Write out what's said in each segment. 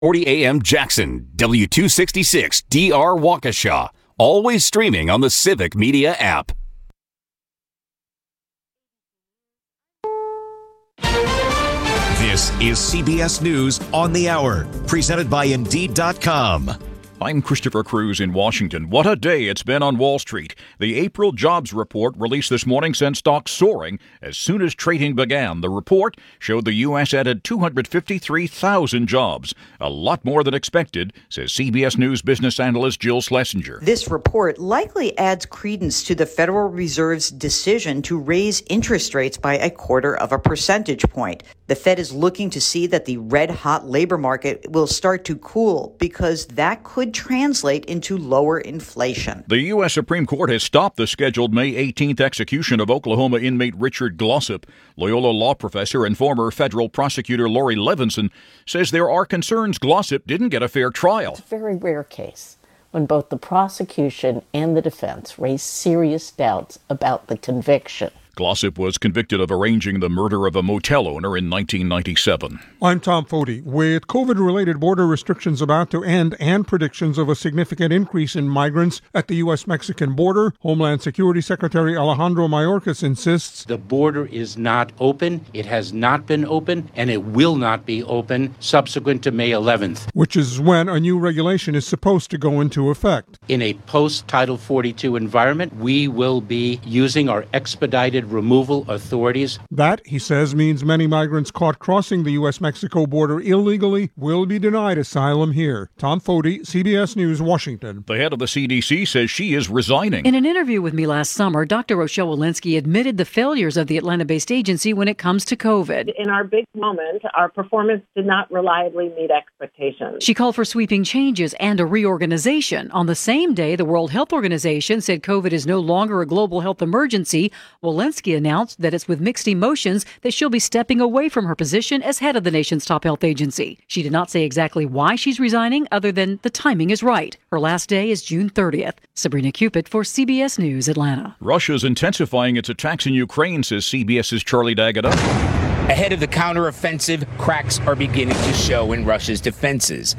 40 AM Jackson, W266 DR Waukesha. Always streaming on the Civic Media app. This is CBS News on the Hour, presented by Indeed.com. I'm Christopher Cruz in Washington. What a day it's been on Wall Street. The April jobs report released this morning sent stocks soaring as soon as trading began. The report showed the U.S. added 253,000 jobs, a lot more than expected, says CBS News business analyst Jill Schlesinger. This report likely adds credence to the Federal Reserve's decision to raise interest rates by 0.25 percentage point. The Fed is looking to see that the red-hot labor market will start to cool because that could translate into lower inflation. The U.S. Supreme Court has stopped the scheduled May 18th execution of Oklahoma inmate Richard Glossip. Loyola law professor and former federal prosecutor Lori Levinson says there are concerns Glossip didn't get a fair trial. It's a very rare case when both the prosecution and the defense raise serious doubts about the conviction. Glossip was convicted of arranging the murder of a motel owner in 1997. I'm Tom Foti. With COVID-related border restrictions about to end and predictions of a significant increase in migrants at the U.S.-Mexican border, Homeland Security Secretary Alejandro Mayorkas insists the border is not open, it has not been open, and it will not be open subsequent to May 11th. Which is when a new regulation is supposed to go into effect. In a post-Title 42 environment, we will be using our expedited removal authorities. That, he says, means many migrants caught crossing the U.S.-Mexico border illegally will be denied asylum here. Tom Foti, CBS News, Washington. The head of the CDC says she is resigning. In an interview with me last summer, Dr. Rochelle Walensky admitted the failures of the Atlanta-based agency when it comes to COVID. In our big moment, our performance did not reliably meet expectations. She called for sweeping changes and a reorganization. On the same day, the World Health Organization said COVID is no longer a global health emergency. Walensky announced that it's with mixed emotions that she'll be stepping away from her position as head of the nation's top health agency. She did not say exactly why she's resigning, other than the timing is right. Her last day is June 30th. Sabrina Cupid for CBS News, Atlanta. Russia's intensifying its attacks in Ukraine, says CBS's Charlie D'Agata. Ahead of the counteroffensive, cracks are beginning to show in Russia's defenses.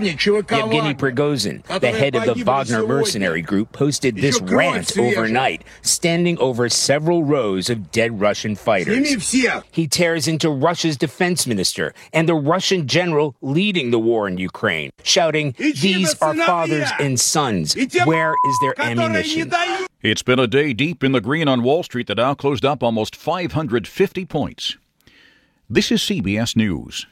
Yevgeny Prigozhin, the head of the Wagner mercenary group, posted this rant overnight, standing over several rows of dead Russian fighters. He tears into Russia's defense minister and the Russian general leading the war in Ukraine, shouting, "These are fathers and sons. Where is their ammunition?" It's been a day deep in the green on Wall Street. The Dow closed up almost 550 points. This is CBS News.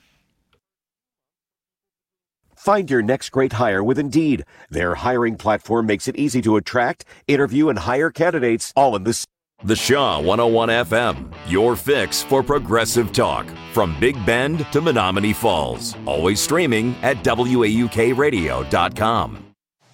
Find your next great hire with Indeed. Their hiring platform makes it easy to attract, interview, and hire candidates all in the Shaw 101 FM, your fix for progressive talk. From Big Bend to Menominee Falls. Always streaming at WAUKradio.com.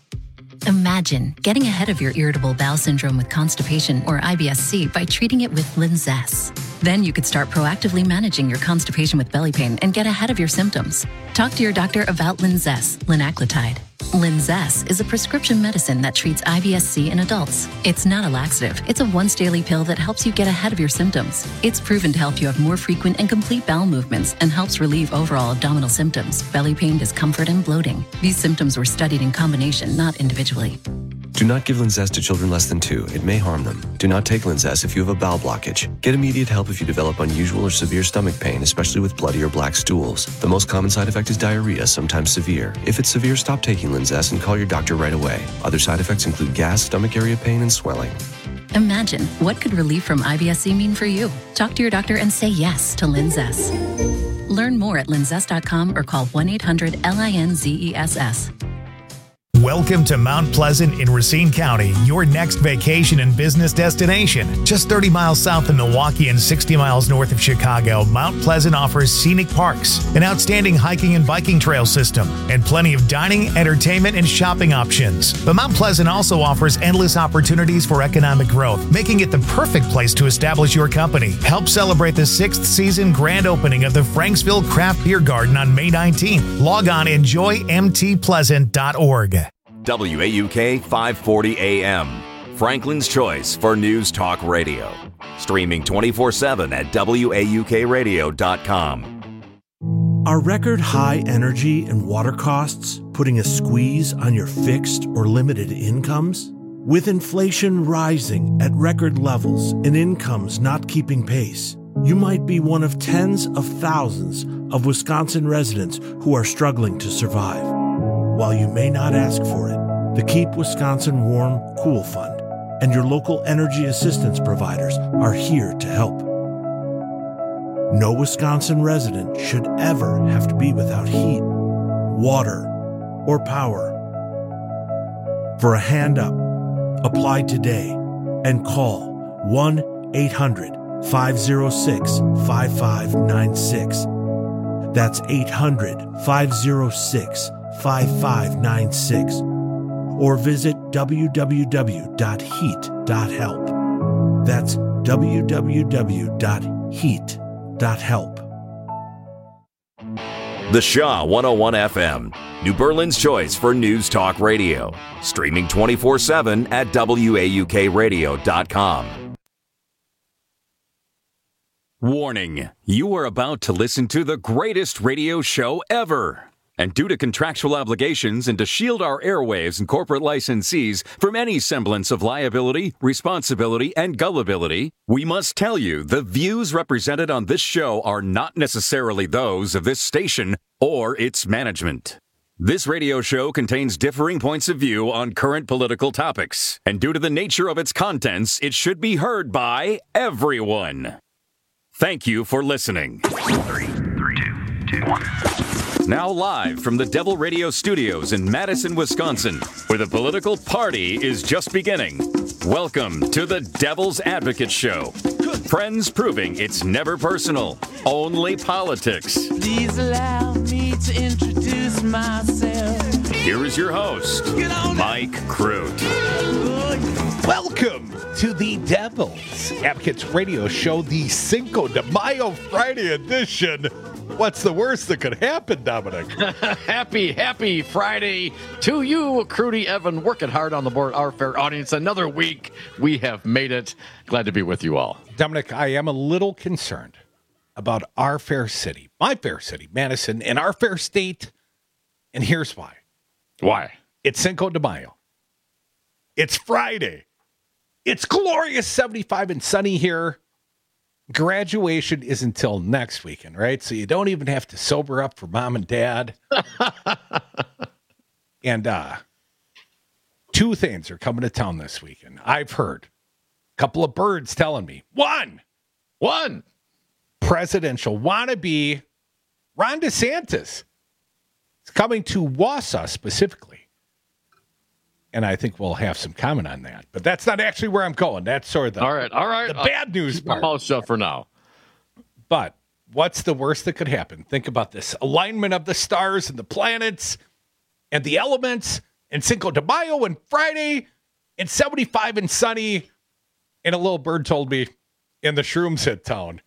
Imagine getting ahead of your irritable bowel syndrome with constipation or IBS-C by treating it with Linzess. Then you could start proactively managing your constipation with belly pain and get ahead of your symptoms. Talk to your doctor about Linzess, linaclotide. Linzess is a prescription medicine that treats IBS-C in adults. It's not a laxative. It's a once-daily pill that helps you get ahead of your symptoms. It's proven to help you have more frequent and complete bowel movements and helps relieve overall abdominal symptoms, belly pain, discomfort, and bloating. These symptoms were studied in combination, not individually. Do not give Linzess to children less than 2. It may harm them. Do not take Linzess if you have a bowel blockage. Get immediate help if you develop unusual or severe stomach pain, especially with bloody or black stools. The most common side effect is diarrhea, sometimes severe. If it's severe, stop taking Linzess and call your doctor right away. Other side effects include gas, stomach area pain, and swelling. Imagine, what could relief from IBS-C mean for you? Talk to your doctor and say yes to Linzess. Learn more at linzess.com or call 1-800-LINZESS. Welcome to Mount Pleasant in Racine County, your next vacation and business destination. Just 30 miles south of Milwaukee and 60 miles north of Chicago, Mount Pleasant offers scenic parks, an outstanding hiking and biking trail system, and plenty of dining, entertainment, and shopping options. But Mount Pleasant also offers endless opportunities for economic growth, making it the perfect place to establish your company. Help celebrate the 6th season grand opening of the Franksville Craft Beer Garden on May 19th. Log on enjoymtpleasant.org. WAUK 540 AM, Franklin's choice for News Talk Radio. Streaming 24/7 at WAUKradio.com. Are record high energy and water costs putting a squeeze on your fixed or limited incomes? With inflation rising at record levels and incomes not keeping pace, you might be one of tens of thousands of Wisconsin residents who are struggling to survive. While you may not ask for it, the Keep Wisconsin Warm Cool Fund and your local energy assistance providers are here to help. No Wisconsin resident should ever have to be without heat, water, or power. For a hand up, apply today and call 1-800-506-5596. That's 800-506-5596. Or visit www.heat.help. That's www.heat.help. The Shaw 101 FM, New Berlin's choice for news talk radio. Streaming 24/7 at WAUKradio.com. Warning, you are about to listen to the greatest radio show ever. And due to contractual obligations and to shield our airwaves and corporate licensees from any semblance of liability, responsibility, and gullibility, we must tell you the views represented on this show are not necessarily those of this station or its management. This radio show contains differing points of view on current political topics, and due to the nature of its contents, it should be heard by everyone. Thank you for listening. 3, 2, 1. Now live from the Devil Radio Studios in Madison, Wisconsin, where the political party is just beginning. Welcome to the Devil's Advocate Show. Friends proving it's never personal, only politics. Please allow me to introduce myself. Here is your host, Mike Crute. Welcome to the Devil's Advocates Radio Show, the Cinco de Mayo Friday edition. What's the worst that could happen, Dominic? Happy Friday to you, Crudy Evan, working hard on the board, our fair audience. Another week, we have made it. Glad to be with you all. Dominic, I am a little concerned about our fair city, my fair city, Madison, and our fair state, and here's why. Why? It's Cinco de Mayo. It's Friday. It's glorious 75 and sunny here. Graduation is until next weekend, right? So you don't even have to sober up for mom and dad. And two things are coming to town this weekend. I've heard a couple of birds telling me. One. Presidential wannabe Ron DeSantis is coming to Wausau specifically. And I think we'll have some comment on that. But that's not actually where I'm going. That's sort of the, all right. the bad news part. Mouth shut for now. But what's the worst that could happen? Think about this. Alignment of the stars and the planets and the elements and Cinco de Mayo and Friday and 75 and sunny. And a little bird told me, and the shrooms hit town.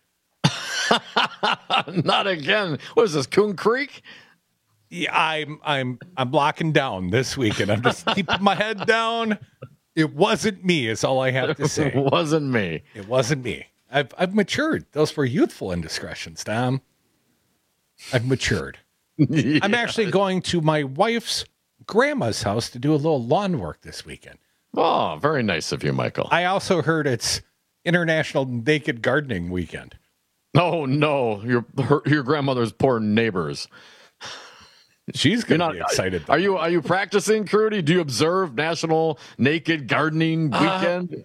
Not again. What is this, Coon Creek? Yeah, I'm locking down this weekend. I'm just keeping my head down. It wasn't me, is all I have to say. It wasn't me. It wasn't me. I've matured. Those were youthful indiscretions, Tom. I've matured. Yeah. I'm actually going to my wife's grandma's house to do a little lawn work this weekend. Oh, very nice of you, Michael. I also heard it's International Naked Gardening Weekend. Oh, no. Your grandmother's poor neighbors. She's going to be excited. Are you practicing, Crudy? Do you observe National Naked Gardening Weekend?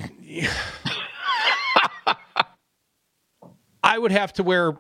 I would have to wear,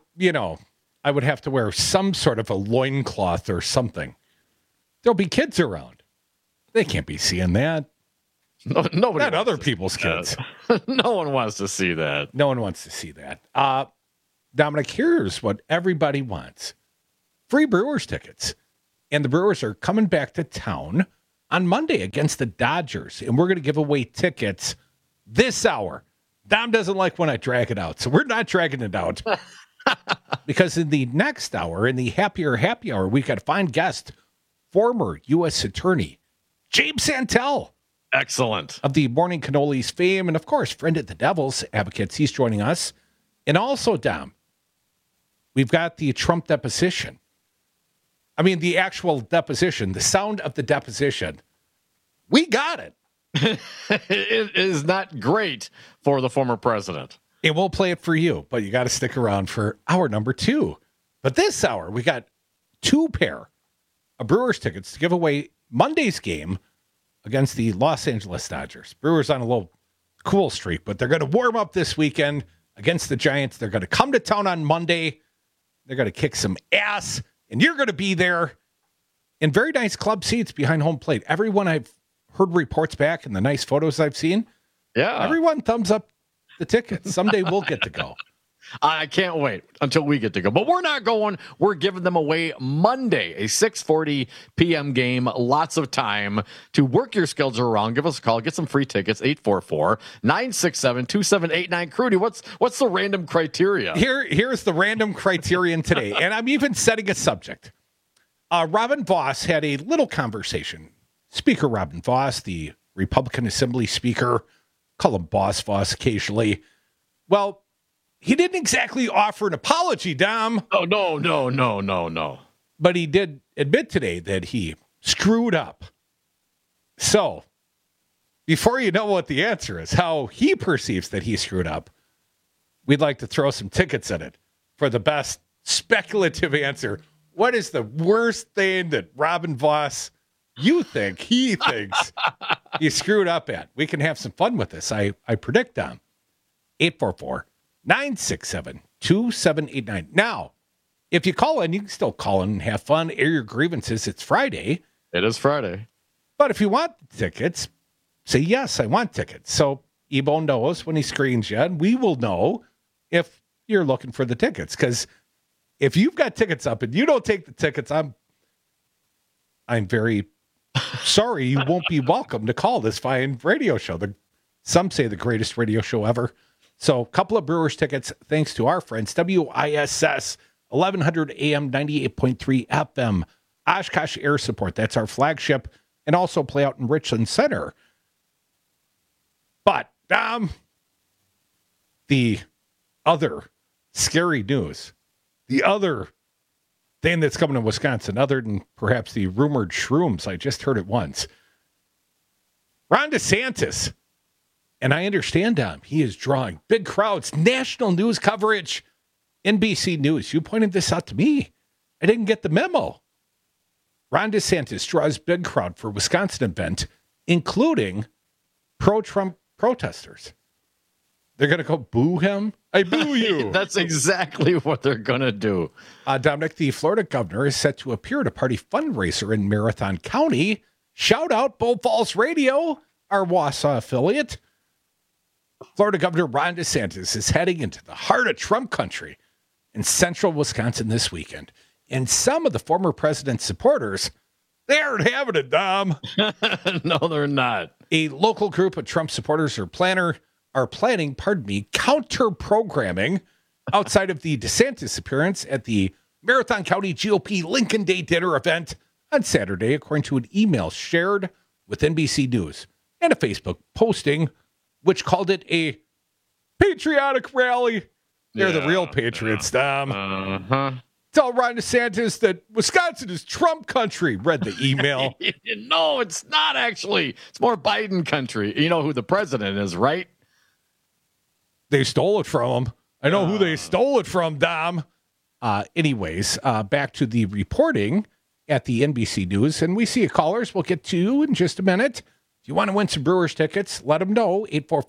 some sort of a loincloth or something. There'll be kids around. They can't be seeing that. No, nobody. Not other people's kids. No one wants to see that. No one wants to see that. Dominic, here's what everybody wants. Free Brewers tickets. And the Brewers are coming back to town on Monday against the Dodgers. And we're going to give away tickets this hour. Dom doesn't like when I drag it out, so we're not dragging it out. Because in the next hour, in the Happier Happy Hour, we got a fine guest, former U.S. Attorney James Santel. Excellent. Of the Morning Cannolis fame, and of course, friend at the Devil's Advocates. He's joining us. And also, Dom, We've got the Trump deposition. I mean, the actual deposition, the sound of the deposition. We got it. It is not great for the former president. And we'll play it for you, but you got to stick around for hour number 2. But this hour, we got 2 pair of Brewers tickets to give away Monday's game against the Los Angeles Dodgers. Brewers on a little cool streak, but they're going to warm up this weekend against the Giants. They're going to come to town on Monday. They're going to kick some ass, and you're going to be there in very nice club seats behind home plate. Everyone I've heard reports back and the nice photos I've seen, everyone thumbs up the tickets. Someday we'll get to go. I can't wait until we get to go. But we're not going. We're giving them away Monday, a 6:40 p.m. game. Lots of time to work your schedule around. Give us a call. Get some free tickets, 844-967-2789. Crudy, what's the random criteria? Here's the random criterion today, and I'm even setting a subject. Robin Vos had a little conversation. Speaker Robin Vos, the Republican Assembly Speaker, call him Boss Vos occasionally. Well, he didn't exactly offer an apology, Dom. Oh, no. But he did admit today that he screwed up. So, before you know what the answer is, how he perceives that he screwed up, we'd like to throw some tickets in it for the best speculative answer. What is the worst thing that Robin Vos, he thinks he screwed up at? We can have some fun with this. I predict, Dom. 844-967-2789. Now, if you call in, you can still call in and have fun, air your grievances. It's Friday. It is Friday. But if you want tickets, say, yes, I want tickets. So Ebo knows when he screens you, and we will know if you're looking for the tickets. Because if you've got tickets up and you don't take the tickets, I'm very sorry. You won't be welcome to call this fine radio show. Some say the greatest radio show ever. So a couple of Brewers tickets, thanks to our friends, WISS, 1100 AM, 98.3 FM, Oshkosh Air Support. That's our flagship, and also play out in Richland Center. But, the other scary news, the other thing that's coming to Wisconsin, other than perhaps the rumored shrooms, I just heard it once. Ron DeSantis. And I understand, Dom, he is drawing big crowds, national news coverage, NBC News. You pointed this out to me. I didn't get the memo. Ron DeSantis draws big crowd for Wisconsin event, including pro-Trump protesters. They're going to go boo him? I boo you. That's exactly what they're going to do. Dominic, the Florida governor, is set to appear at a party fundraiser in Marathon County. Shout out Bull Falls Radio, our Wausau affiliate. Florida Governor Ron DeSantis is heading into the heart of Trump country in central Wisconsin this weekend. And some of the former president's supporters, they aren't having it, Dom. No, they're not. A local group of Trump supporters are planning, counter-programming outside of the DeSantis appearance at the Marathon County GOP Lincoln Day dinner event on Saturday, according to an email shared with NBC News and a Facebook posting which called it a patriotic rally. They're the real patriots, Dom. Uh-huh. Tell Ron DeSantis that Wisconsin is Trump country, read the email. No, it's not actually. It's more Biden country. You know who the president is, right? They stole it from him. I know who they stole it from, Dom. Anyways, back to the reporting at the NBC News. And we see callers we'll get to in just a minute. If you want to win some Brewers tickets, let them know,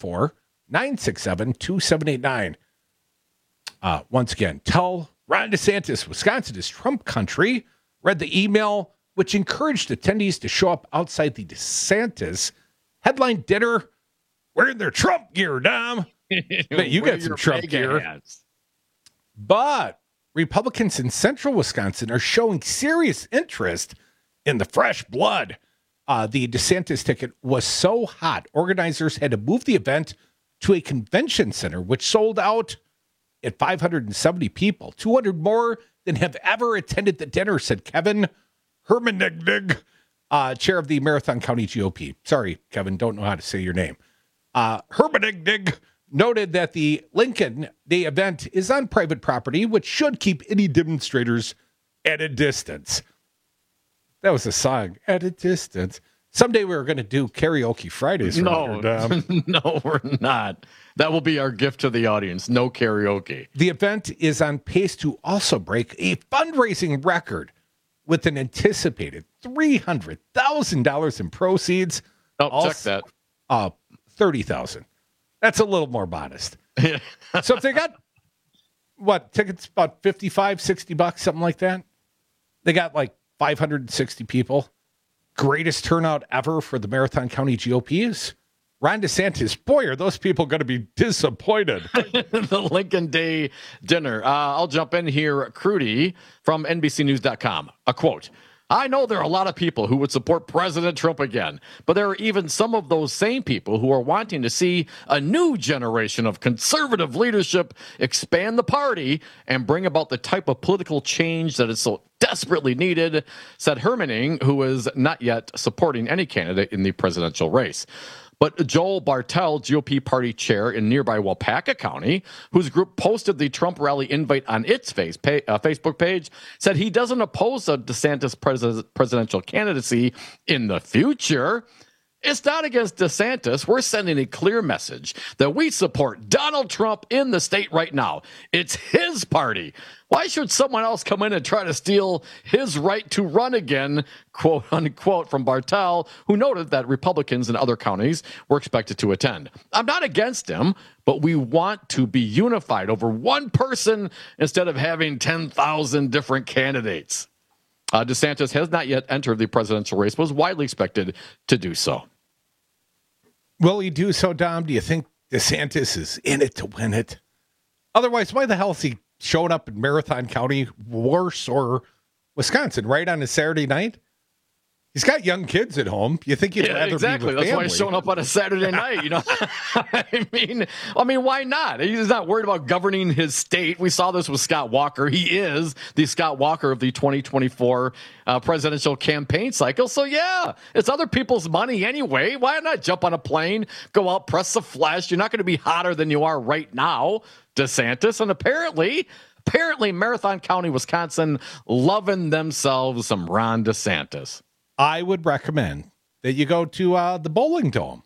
844-967-2789. Once again, tell Ron DeSantis Wisconsin is Trump country. Read the email, which encouraged attendees to show up outside the DeSantis headline dinner wearing their Trump gear, Dom. But you got some Trump gear. Hats. But Republicans in central Wisconsin are showing serious interest in the fresh blood. The DeSantis ticket was so hot, organizers had to move the event to a convention center, which sold out at 570 people, 200 more than have ever attended the dinner, said Kevin Hermanigdig, chair of the Marathon County GOP. Sorry, Kevin, don't know how to say your name. Hermanigdig noted that the Lincoln Day event is on private property, which should keep any demonstrators at a distance. That was a song, At a Distance. Someday we were going to do karaoke Fridays. No, no, we're not. That will be our gift to the audience. No karaoke. The event is on pace to also break a fundraising record with an anticipated $300,000 in proceeds. Oh, check that. $30,000. That's a little more modest. So if they got, tickets about $55-$60, something like that. They got like 560 people. Greatest turnout ever for the Marathon County GOP is Ron DeSantis. Boy, are those people going to be disappointed. The Lincoln Day dinner. I'll jump in here. Crudy from NBCnews.com. A quote. I know there are a lot of people who would support President Trump again, but there are even some of those same people who are wanting to see a new generation of conservative leadership expand the party and bring about the type of political change that is so desperately needed, said Hermaning, who is not yet supporting any candidate in the presidential race. But Joel Bartel, GOP party chair in nearby Waupaca County, whose group posted the Trump rally invite on its Facebook page, said he doesn't oppose a DeSantis presidential candidacy in the future. It's not against DeSantis. We're sending a clear message that we support Donald Trump in the state right now. It's his party. Why should someone else come in and try to steal his right to run again, quote unquote, from Bartel, who noted that Republicans in other counties were expected to attend. I'm not against him, but we want to be unified over one person instead of having 10,000 different candidates. DeSantis has not yet entered the presidential race, but was widely expected to do so. Will he do so, Dom? Do you think DeSantis is in it to win it? Otherwise, why the hell is he showing up in Marathon County, Warsaw, Wisconsin, right on a Saturday night? He's got young kids at home. You think he'd rather exactly. be with That's family. Why he's showing up on a Saturday night. You know, I mean, why not? He's not worried about governing his state. We saw this with Scott Walker. He is the Scott Walker of the 2024 presidential campaign cycle. So yeah, it's other people's money anyway. Why not jump on a plane, go out, press the flesh? You're not going to be hotter than you are right now, DeSantis. And apparently Marathon County, Wisconsin, loving themselves some Ron DeSantis. I would recommend that you go to the Bowling Dome.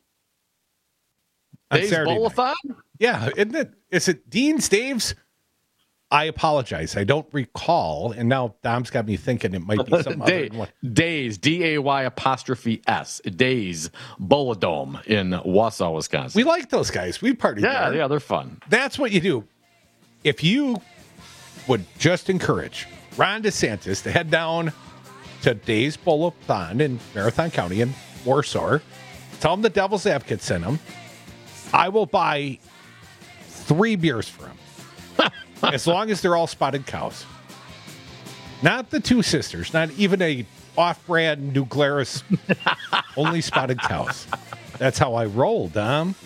Dave's Bowl-a-thon? Yeah, isn't it? Is it Dean's Dave's? I apologize. I don't recall. And now Dom's got me thinking it might be some other one. Days, DAY''S, Days Bowl-a-Dome in Wausau, Wisconsin. We like those guys. We party there. Yeah, they're fun. That's what you do. If you would just encourage Ron DeSantis to head down to Days Bowl-a-thon in Marathon County in Warsaw, tell him the Devil's Advocate sent him. I will buy 3 beers for him. As long as they're all spotted cows. Not the Two Sisters, not even a off-brand New Glarus, only spotted cows. That's how I roll, Dom.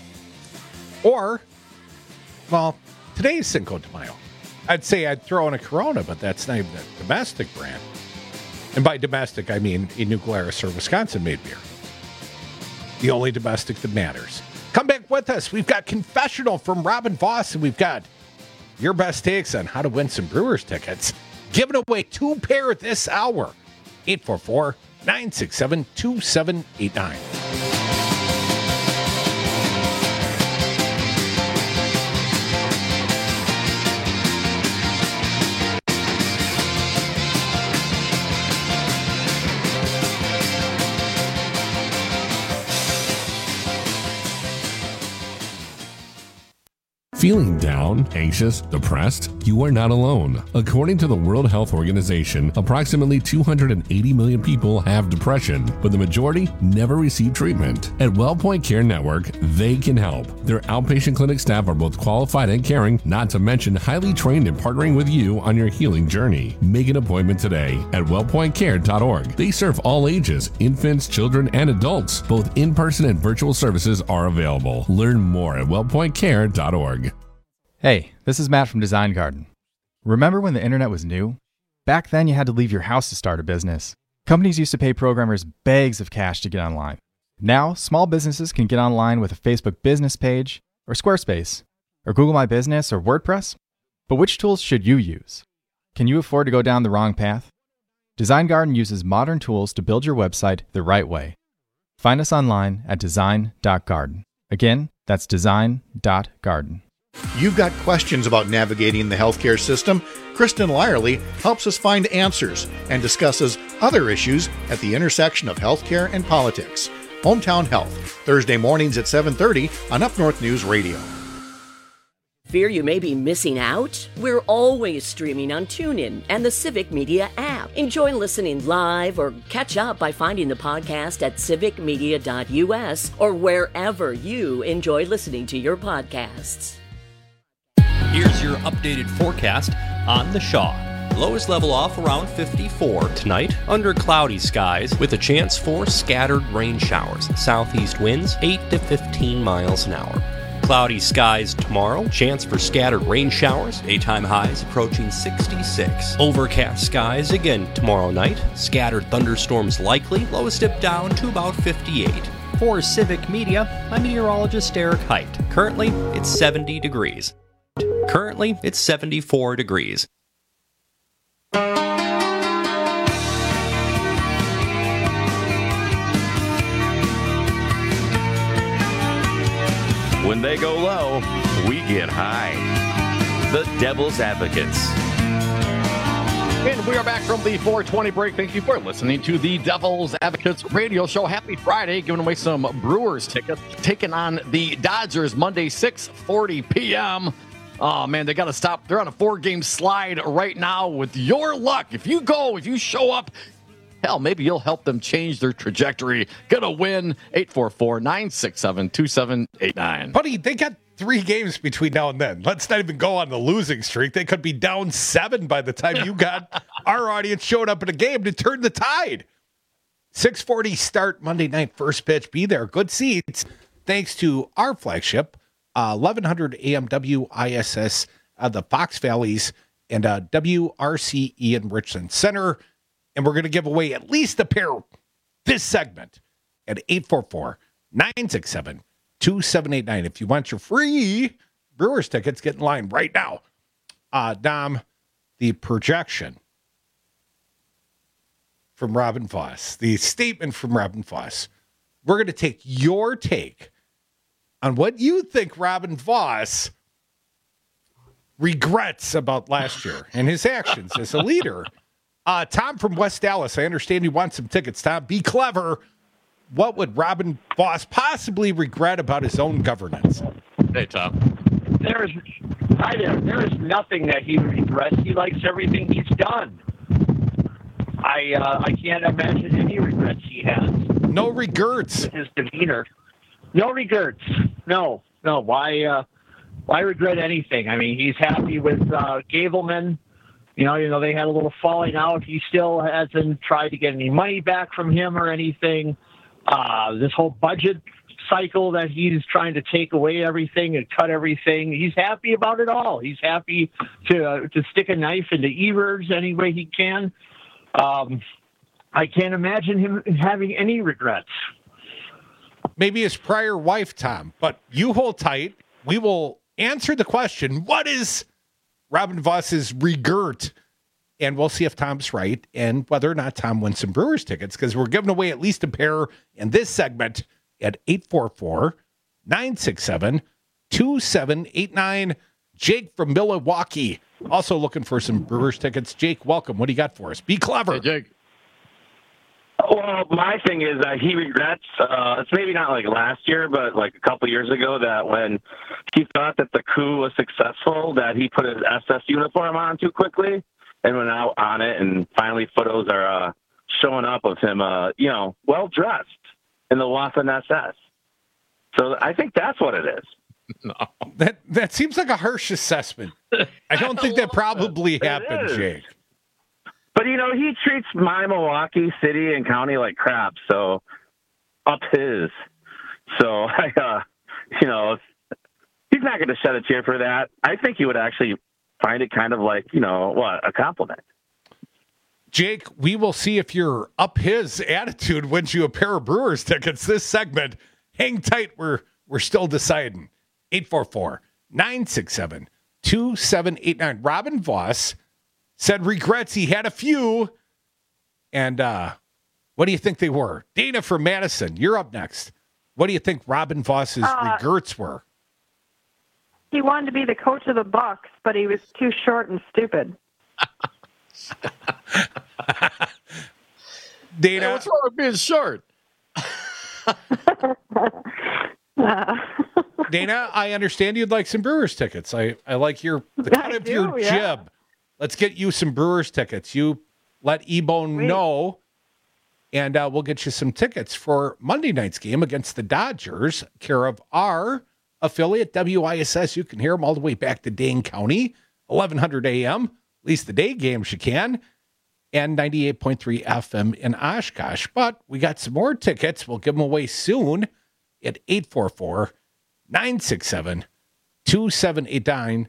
Or, well, today's Cinco de Mayo. I'd say I'd throw in a Corona, but that's not even a domestic brand. And by domestic, I mean a New Glarus or Wisconsin-made beer. The only domestic that matters. Come back with us. We've got Confessional from Robin Voss, and we've got your best takes on how to win some Brewers tickets. Giving away 2 pair this hour. 844-967-2789. Feeling down, anxious, depressed? You are not alone. According to the World Health Organization, approximately 280 million people have depression, but the majority never receive treatment. At WellPoint Care Network, they can help. Their outpatient clinic staff are both qualified and caring, not to mention highly trained in partnering with you on your healing journey. Make an appointment today at wellpointcare.org. They serve all ages, infants, children, and adults. Both in-person and virtual services are available. Learn more at wellpointcare.org. Hey, this is Matt from Design Garden. Remember when the internet was new? Back then you had to leave your house to start a business. Companies used to pay programmers bags of cash to get online. Now, small businesses can get online with a Facebook business page or Squarespace, or Google My Business, or WordPress? But which tools should you use? Can you afford to go down the wrong path? Design Garden uses modern tools to build your website the right way. Find us online at design.garden. Again, that's design.garden. You've got questions about navigating the healthcare system? Kristen Lyerly helps us find answers and discusses other issues at the intersection of healthcare and politics. Hometown Health, Thursday mornings at 7:30 on Up North News Radio. Fear you may be missing out? We're always streaming on TuneIn and the Civic Media app. Enjoy listening live or catch up by finding the podcast at civicmedia.us or wherever you enjoy listening to your podcasts. Here's your updated forecast on the Shaw. Lowest level off around 54 tonight, under cloudy skies with a chance for scattered rain showers. Southeast winds 8 to 15 miles an hour. Cloudy skies tomorrow, chance for scattered rain showers, daytime highs approaching 66. Overcast skies again tomorrow night, scattered thunderstorms likely, lowest dip down to about 58. For Civic Media, I'm meteorologist Eric Height. Currently, it's 70 degrees. Currently, it's 74 degrees. When they go low, we get high. The Devil's Advocates. And we are back from the 420 break. Thank you for listening to the Devil's Advocates radio show. Happy Friday, giving away some Brewers tickets, taking on the Dodgers Monday, 6:40 p.m. Oh, man, they got to stop. They're on a 4-game slide right now. With your luck, if you show up, hell, maybe you'll help them change their trajectory. Gonna win. 844-967-2789. Buddy, they got 3 games between now and then. Let's not even go on the losing streak. They could be down 7 by the time you got our audience showing up in a game to turn the tide. 6:40 start Monday night, first pitch. Be there. Good seats. Thanks to our flagship, 1100 AM WISS, the Fox Valleys, and WRCE in Richland Center. And we're going to give away at least a pair this segment at 844-967-2789. If you want your free Brewers tickets, get in line right now. Dom, the projection from Robin Voss, the statement from Robin Voss. We're going to take your take on what you think Robin Voss regrets about last year and his actions as a leader. Tom from West Dallas, I understand you want some tickets. Tom, be clever. What would Robin Voss possibly regret about his own governance? Hey, Tom. There is nothing that he regrets. He likes everything he's done. I can't imagine any regrets he has. No regrets. His demeanor. No regrets. No. Why regret anything? I mean, he's happy with Gavelman. You know, they had a little falling out. He still hasn't tried to get any money back from him or anything. This whole budget cycle that he's trying to take away everything and cut everything, he's happy about it all. He's happy to stick a knife into Evers any way he can. I can't imagine him having any regrets. Maybe his prior wife, Tom, but you hold tight. We will answer the question, what is Robin Voss's regret? And we'll see if Tom's right and whether or not Tom wins some Brewers tickets, because we're giving away at least a pair in this segment at 844-967-2789. Jake from Milwaukee, also looking for some Brewers tickets. Jake, welcome. What do you got for us? Be clever. Hey, Jake. Well, my thing is that he regrets, it's maybe not like last year, but like a couple years ago, that when he thought that the coup was successful, that he put his SS uniform on too quickly and went out on it. And finally photos are showing up of him, well-dressed in the Waffen SS. So I think that's what it is. No. That seems like a harsh assessment. I don't think that probably happened, Jake. But, he treats my Milwaukee city and county like crap, so up his. So, he's not going to shed a tear for that. I think he would actually find it kind of like, a compliment. Jake, we will see if your up his attitude wins you a pair of Brewers tickets this segment. Hang tight. We're still deciding. 844-967-2789. Robin Voss said regrets. He had a few. And what do you think they were? Dana from Madison, you're up next. What do you think Robin Voss's regrets were? He wanted to be the coach of the Bucks, but he was too short and stupid. Dana, hey, what's wrong with being short? Dana, I understand you'd like some Brewers tickets. I like the cut of your jib. Let's get you some Brewers tickets. You let E-Bone know, and we'll get you some tickets for Monday night's game against the Dodgers, care of our affiliate, WISS. You can hear them all the way back to Dane County, 1100 a.m., at least the day games you can, and 98.3 FM in Oshkosh. But we got some more tickets. We'll give them away soon at 844-967-2789.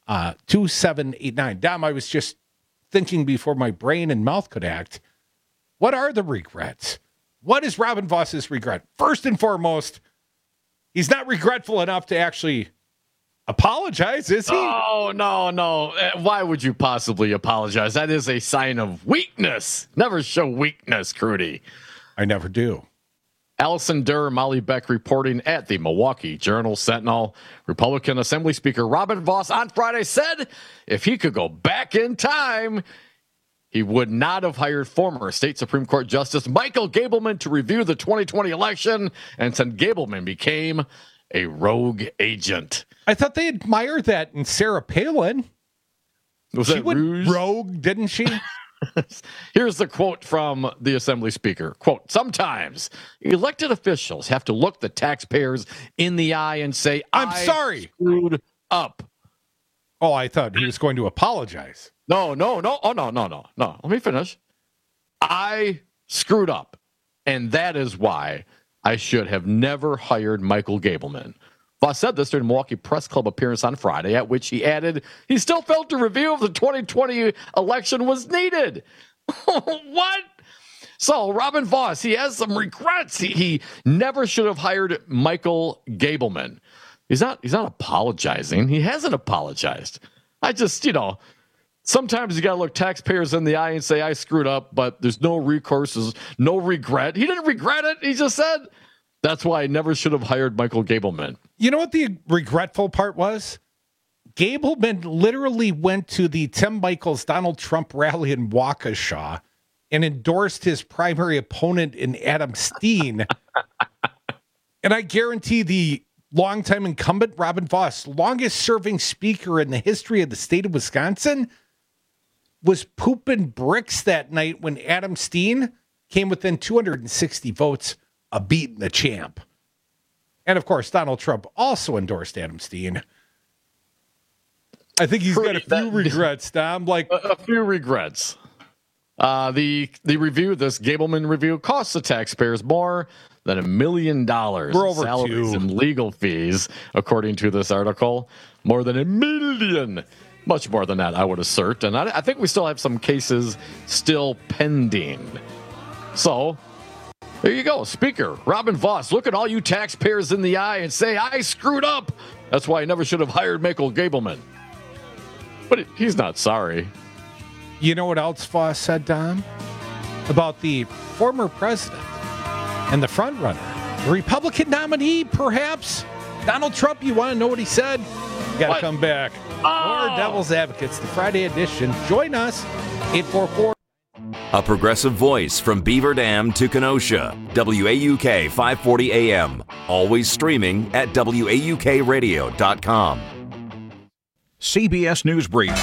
2789. Dom, I was just thinking before my brain and mouth could act, what are the regrets? What is Robin Voss's regret? First and foremost, he's not regretful enough to actually apologize, is he? Oh, no. Why would you possibly apologize? That is a sign of weakness. Never show weakness, Crudy. I never do. Allison Durr, Molly Beck reporting at the Milwaukee Journal-Sentinel. Republican Assembly Speaker Robin Voss on Friday said if he could go back in time, he would not have hired former State Supreme Court Justice Michael Gableman to review the 2020 election, and since Gableman became a rogue agent. I thought they admired that in Sarah Palin. She went rogue, didn't she? Here's the quote from the Assembly Speaker. Quote, sometimes elected officials have to look the taxpayers in the eye and say, I'm sorry. Screwed up. Oh, I thought he was going to apologize. No. Oh, no. Let me finish. I screwed up. And that is why I should have never hired Michael Gableman. Voss said this during a Milwaukee Press Club appearance on Friday, at which he added he still felt a review of the 2020 election was needed. What? So Robin Voss, he has some regrets. He never should have hired Michael Gableman. He's not apologizing. He hasn't apologized. I just, sometimes you got to look taxpayers in the eye and say, I screwed up, but there's no recourse, there's no regret. He didn't regret it. He just said, that's why I never should have hired Michael Gableman. You know what the regretful part was? Gableman literally went to the Tim Michels Donald Trump rally in Waukesha and endorsed his primary opponent in Adam Steen. And I guarantee the longtime incumbent, Robin Voss, longest serving speaker in the history of the state of Wisconsin, was pooping bricks that night when Adam Steen came within 260 votes of beating the champ. And of course, Donald Trump also endorsed Adam Steen. I think he's got a few regrets, Dom. A few regrets. The review, this Gableman review, costs the taxpayers more than $1 million. We're over salaries $2 and legal fees, according to this article. More than $1 million. Much more than that, I would assert. And I think we still have some cases still pending. So there you go. Speaker Robin Voss, look at all you taxpayers in the eye and say, I screwed up. That's why I never should have hired Michael Gableman. But he's not sorry. You know what else Voss said, Dom? About the former president and the front runner, the Republican nominee, perhaps? Donald Trump, you want to know what he said? You got to come back. More Devil's Advocates, the Friday edition. Join us, 844. A progressive voice from Beaver Dam to Kenosha. WAUK 540 AM. Always streaming at WAUKradio.com. CBS News Brief.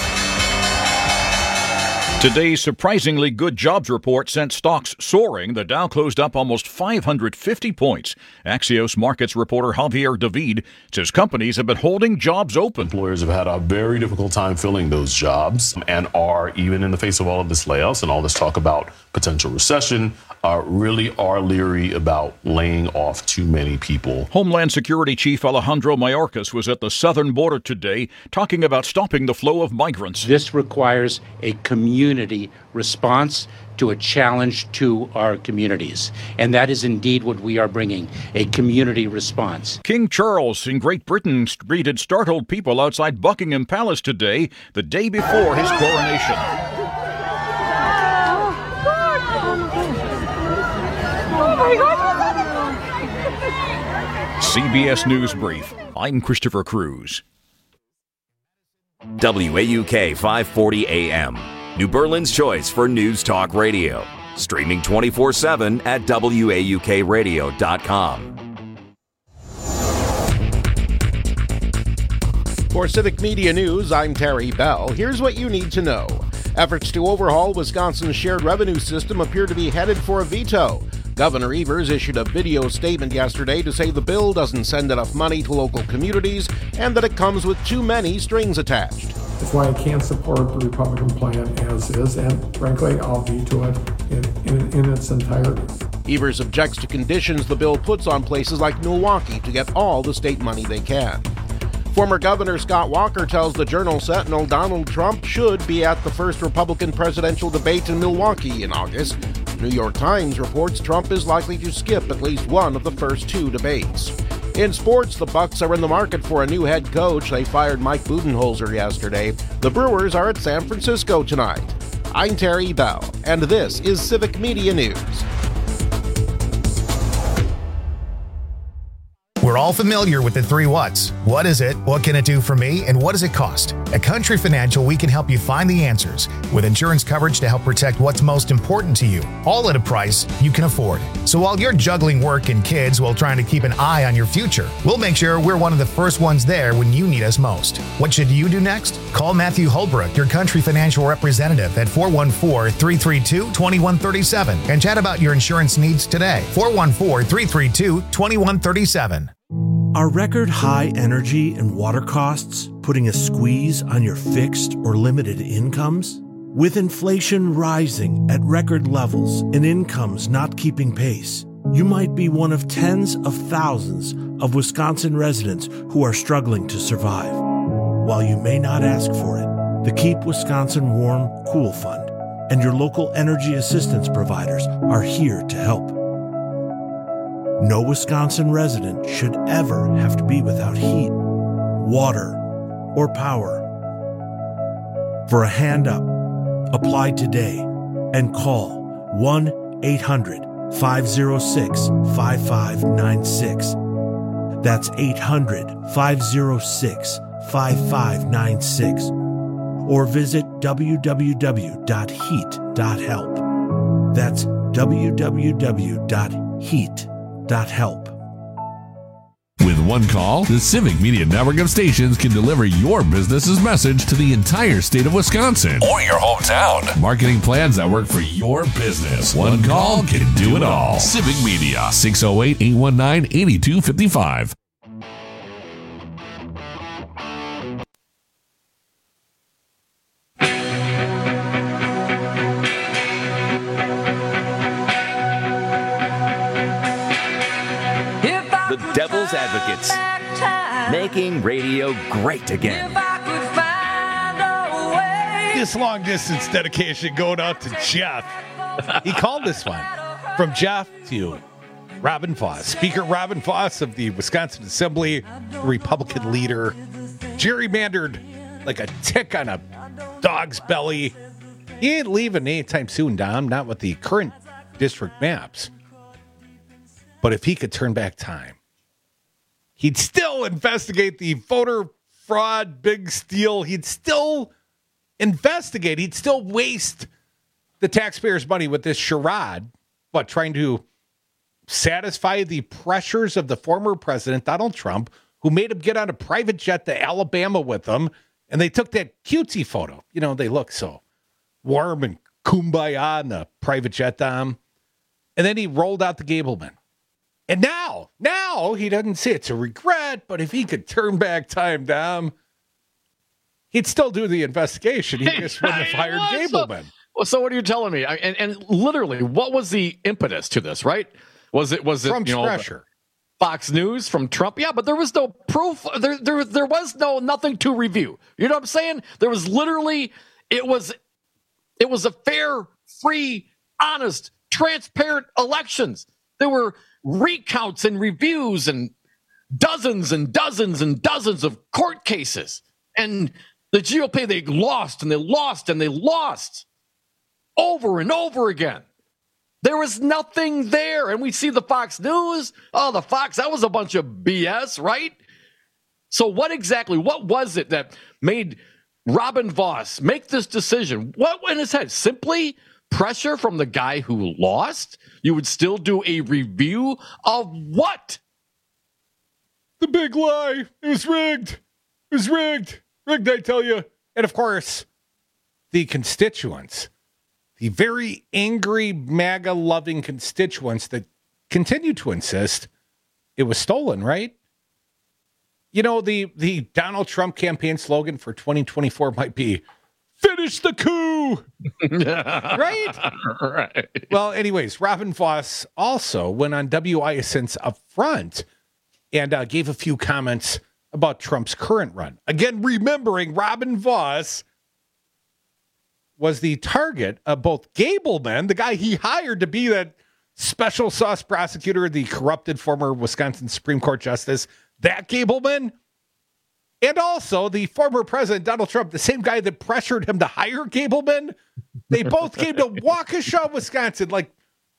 Today's surprisingly good jobs report sent stocks soaring. The Dow closed up almost 550 points. Axios Markets reporter Javier David says companies have been holding jobs open. Employers have had a very difficult time filling those jobs and are, even in the face of all of this layoffs and all this talk about potential recession, really are leery about laying off too many people. Homeland Security Chief Alejandro Mayorkas was at the southern border today talking about stopping the flow of migrants. This requires a community response to a challenge to our communities. And that is indeed what we are bringing, a community response. King Charles in Great Britain greeted startled people outside Buckingham Palace today, the day before his coronation. CBS News Brief. I'm Christopher Cruz. WAUK 540 AM, New Berlin's choice for news talk radio. Streaming 24/7 at WAUKradio.com. For Civic Media News, I'm Terry Bell. Here's what you need to know. Efforts to overhaul Wisconsin's shared revenue system appear to be headed for a veto. Governor Evers issued a video statement yesterday to say the bill doesn't send enough money to local communities and that it comes with too many strings attached. That's why I can't support the Republican plan as is, and frankly, I'll veto it in its entirety. Evers objects to conditions the bill puts on places like Milwaukee to get all the state money they can. Former Governor Scott Walker tells the Journal-Sentinel Donald Trump should be at the first Republican presidential debate in Milwaukee in August. The New York Times reports Trump is likely to skip at least one of the first two debates. In sports, the Bucks are in the market for a new head coach. They fired Mike Budenholzer yesterday. The Brewers are at San Francisco tonight. I'm Terry Bell, and this is Civic Media News. We're all familiar with the 3 whats. What is it? What can it do for me? And what does it cost? At Country Financial, we can help you find the answers with insurance coverage to help protect what's most important to you, all at a price you can afford. So while you're juggling work and kids while trying to keep an eye on your future, we'll make sure we're one of the first ones there when you need us most. What should you do next? Call Matthew Holbrook, your Country Financial representative, at 414-332-2137 and chat about your insurance needs today. 414-332-2137. Are record high energy and water costs putting a squeeze on your fixed or limited incomes? With inflation rising at record levels and incomes not keeping pace, you might be one of tens of thousands of Wisconsin residents who are struggling to survive. While you may not ask for it, the Keep Wisconsin Warm Cool Fund and your local energy assistance providers are here to help. No Wisconsin resident should ever have to be without heat, water, or power. For a hand up, apply today and call 1-800-506-5596. That's 800-506-5596. Or visit www.heat.help. That's www.heat.help. With one call, the Civic Media Network of stations can deliver your business's message to the entire state of Wisconsin or your hometown. Marketing plans that work for your business. One call can do it all. Civic Media, 608-819-8255. Devil's Advocates, making radio great again. This long distance dedication going out to Jeff. He called this one from Jeff to Robin Foss, Speaker Robin Foss of the Wisconsin Assembly, Republican leader, gerrymandered like a tick on a dog's belly. He ain't leaving anytime soon, Dom, not with the current district maps. But if he could turn back time, he'd still investigate the voter fraud, big steal. He'd still investigate. He'd still waste the taxpayers' money with this charade, trying to satisfy the pressures of the former president, Donald Trump, who made him get on a private jet to Alabama with him, and they took that cutesy photo. You know, they look so warm and kumbaya on the private jet, Dom. And then he rolled out the Gableman. And now he doesn't say it's a regret, but if he could turn back time, Dom, he'd still do the investigation. He just wouldn't have hired Gableman. So what are you telling me? And literally, what was the impetus to this? Right? Was it Trump's pressure? Fox News from Trump? Yeah, but there was no proof. There was nothing to review. You know what I'm saying? There was literally it was a fair, free honest, transparent elections. There were recounts and reviews and dozens and dozens and dozens of court cases. And the GOP, they lost and they lost and they lost over and over again. There was nothing there. And we see the Fox News. Oh, the Fox, that was a bunch of BS, right? So what was it that made Robin Vos make this decision? What went in his head? Simply pressure from the guy who lost? You would still do a review of what? The big lie. It was rigged. It was rigged. Rigged, I tell you. And of course, the constituents, the very angry, MAGA-loving constituents that continue to insist it was stolen, right? You know, the Donald Trump campaign slogan for 2024 might be, finish the coup! Right? Right. Well, anyways, Robin Vos also went on WISN's Upfront and gave a few comments about Trump's current run. Again, remembering Robin Vos was the target of both Gableman, the guy he hired to be that special sauce prosecutor, the corrupted former Wisconsin Supreme Court justice, that Gableman, and also the former president, Donald Trump, the same guy that pressured him to hire Gableman. They both came to Waukesha, Wisconsin, like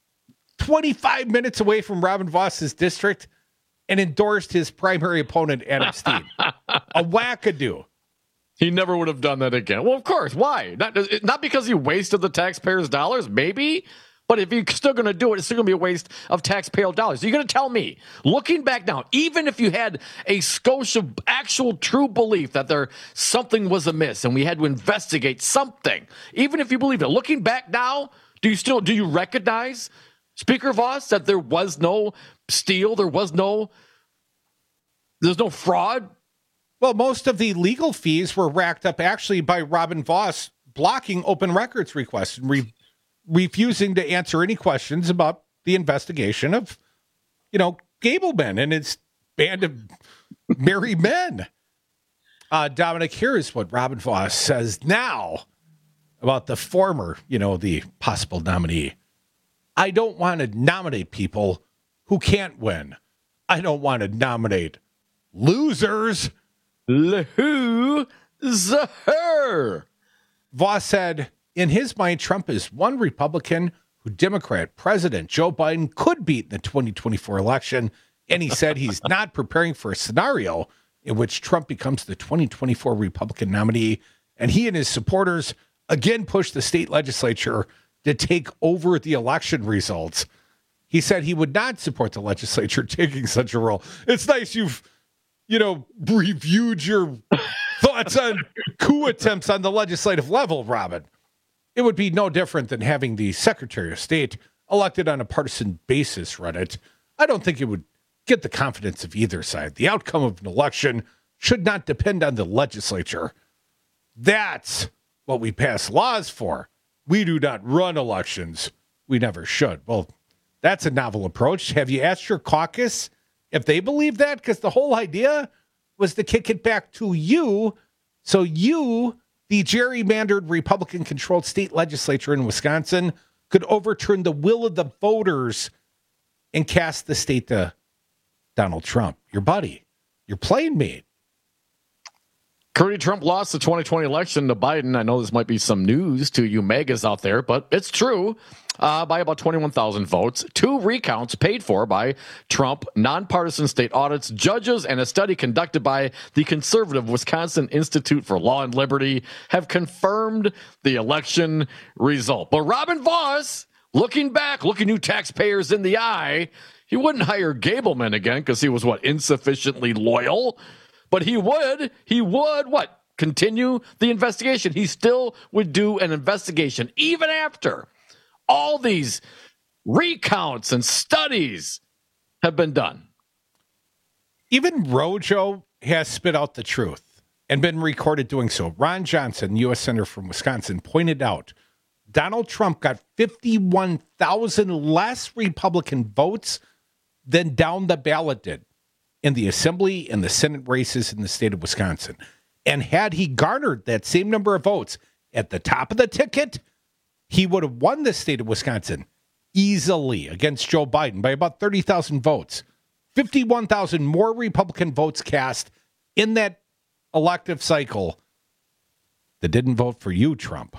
25 minutes away from Robin Vos's district, and endorsed his primary opponent, Adam Steen. A wackadoo. He never would have done that again. Well, of course. Why? Not because he wasted the taxpayers' dollars, maybe. But if you're still going to do it, it's still going to be a waste of taxpayer dollars. You're going to tell me, looking back now, even if you had a skosh of actual true belief that something was amiss and we had to investigate something, even if you believe it, looking back now, do you recognize, Speaker Vos, that there was no steal, there's no fraud? Well, most of the legal fees were racked up actually by Robin Vos blocking open records requests and refusing to answer any questions about the investigation of, Gableman and his band of merry men. Dominic, here's what Robin Vos says now about the former, the possible nominee. I don't want to nominate people who can't win. I don't want to nominate losers. Loser. Vos said, in his mind, Trump is one Republican who Democrat President Joe Biden could beat in the 2024 election. And he said he's not preparing for a scenario in which Trump becomes the 2024 Republican nominee. And he and his supporters again pushed the state legislature to take over the election results. He said he would not support the legislature taking such a role. It's nice you've, reviewed your thoughts on coup attempts on the legislative level, Robin. It would be no different than having the Secretary of State elected on a partisan basis run it. I don't think it would get the confidence of either side. The outcome of an election should not depend on the legislature. That's what we pass laws for. We do not run elections. We never should. Well, that's a novel approach. Have you asked your caucus if they believe that? Because the whole idea was to kick it back to you, so you, the gerrymandered Republican-controlled state legislature in Wisconsin, could overturn the will of the voters and cast the state to Donald Trump, your buddy, your playing mate. Curdy Trump lost the 2020 election to Biden. I know this might be some news to you MAGAs out there, but it's true. By about 21,000 votes. 2 recounts paid for by Trump, nonpartisan state audits, judges, and a study conducted by the conservative Wisconsin Institute for Law and Liberty have confirmed the election result. But Robin Vos, looking back, looking you taxpayers in the eye, he wouldn't hire Gableman again because he was, insufficiently loyal. But he would continue the investigation. He still would do an investigation, even after all these recounts and studies have been done. Even Rojo has spit out the truth and been recorded doing so. Ron Johnson, U.S. Senator from Wisconsin, pointed out Donald Trump got 51,000 less Republican votes than down the ballot did in the Assembly and the Senate races in the state of Wisconsin. And had he garnered that same number of votes at the top of the ticket, he would have won the state of Wisconsin easily against Joe Biden by about 30,000 votes. 51,000 more Republican votes cast in that elective cycle that didn't vote for you, Trump.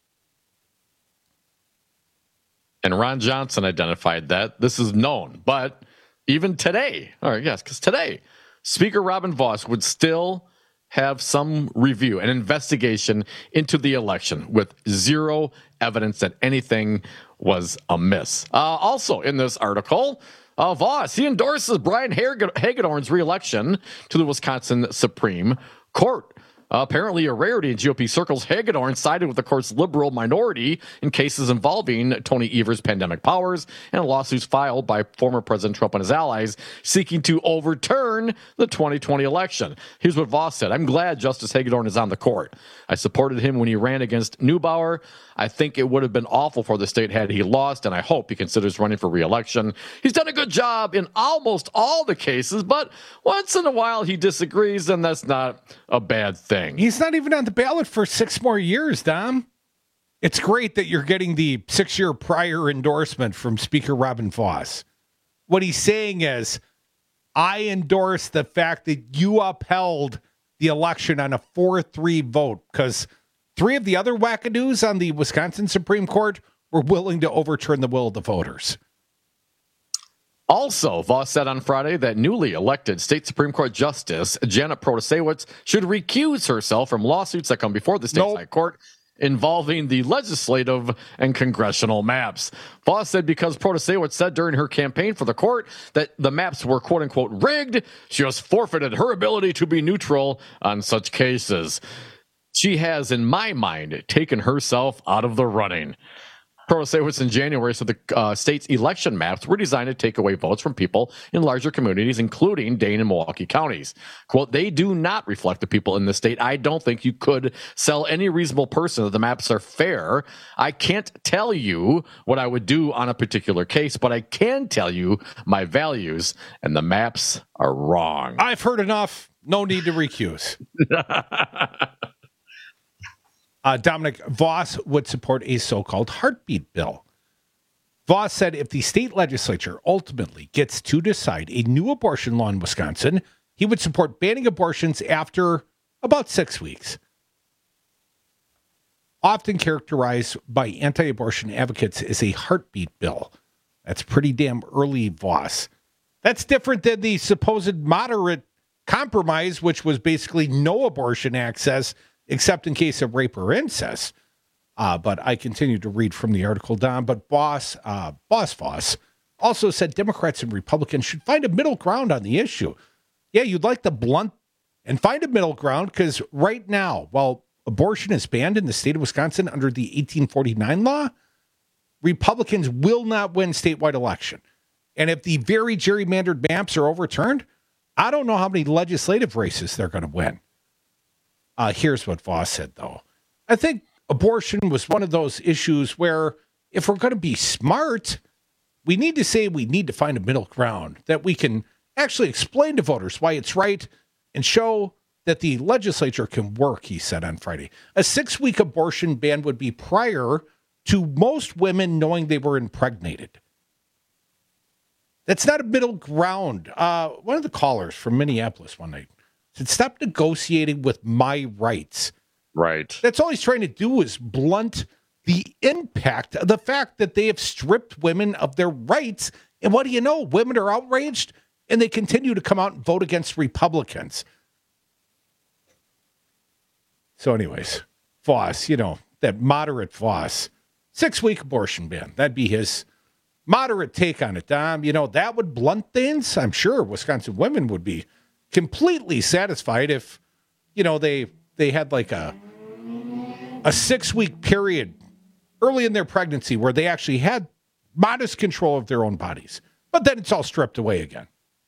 And Ron Johnson identified that. This is known. But even today, because today, Speaker Robin Vos would still have some review, an investigation into the election with zero evidence that anything was amiss. Also in this article, Vos, he endorses Brian Hagedorn's reelection to the Wisconsin Supreme Court. Apparently a rarity in GOP circles, Hagedorn sided with the court's liberal minority in cases involving Tony Evers' pandemic powers and lawsuits filed by former President Trump and his allies seeking to overturn the 2020 election. Here's what Vos said. I'm glad Justice Hagedorn is on the court. I supported him when he ran against Neubauer. I think it would have been awful for the state had he lost, and I hope he considers running for re-election. He's done a good job in almost all the cases, but once in a while he disagrees, and that's not a bad thing. He's not even on the ballot for 6 more years, Dom. It's great that you're getting the 6-year prior endorsement from Speaker Robin Vos. What he's saying is, I endorse the fact that you upheld the election on a 4-3 vote, because 3 of the other wackadoos on the Wisconsin Supreme Court were willing to overturn the will of the voters. Also, Vos said on Friday that newly elected State Supreme Court Justice Janet Protasewicz should recuse herself from lawsuits that come before the state High Court involving the legislative and congressional maps. Vos said because Protasewicz said during her campaign for the court that the maps were quote-unquote rigged, she has forfeited her ability to be neutral on such cases. She has, in my mind, taken herself out of the running. Protasewicz in January said the state's election maps were designed to take away votes from people in larger communities, including Dane and Milwaukee counties. Quote, they do not reflect the people in the state. I don't think you could sell any reasonable person that the maps are fair. I can't tell you what I would do on a particular case, but I can tell you my values, and the maps are wrong. I've heard enough. No need to recuse. Dominic, Vos would support a so-called heartbeat bill. Vos said if the state legislature ultimately gets to decide a new abortion law in Wisconsin, he would support banning abortions after about 6 weeks. Often characterized by anti-abortion advocates as a heartbeat bill. That's pretty damn early, Vos. That's different than the supposed moderate compromise, which was basically no abortion access except in case of rape or incest. But I continue to read from the article, Don. But Vos also said Democrats and Republicans should find a middle ground on the issue. Yeah, you'd like to blunt and find a middle ground because right now, while abortion is banned in the state of Wisconsin under the 1849 law, Republicans will not win statewide election. And if the very gerrymandered maps are overturned, I don't know how many legislative races they're going to win. Here's what Vos said, though. I think abortion was one of those issues where if we're going to be smart, we need to say we need to find a middle ground that we can actually explain to voters why it's right and show that the legislature can work, he said on Friday. A 6-week abortion ban would be prior to most women knowing they were impregnated. That's not a middle ground. One of the callers from Minneapolis one night said, stop negotiating with my rights. Right. That's all he's trying to do is blunt the impact of the fact that they have stripped women of their rights. And what do you know? Women are outraged and they continue to come out and vote against Republicans. So anyways, Vos, that moderate Vos, 6-week abortion ban. That'd be his moderate take on it, Dom. That would blunt things. I'm sure Wisconsin women would be completely satisfied if, they had like a 6-week period early in their pregnancy where they actually had modest control of their own bodies. But then it's all stripped away again.